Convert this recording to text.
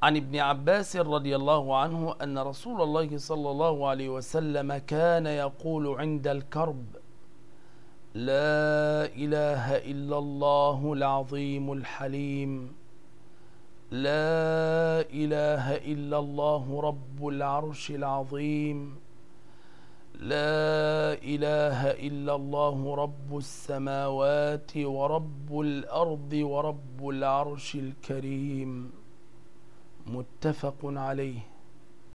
عن ابن عباس رضي الله عنه أن رسول الله صلى الله عليه وسلم كان يقول عند الكرب: لا إله إلا الله العظيم الحليم، لا إله إلا الله رب العرش العظيم، لا إله إلا الله رب السماوات ورب الأرض ورب العرش الكريم. متفق عليه.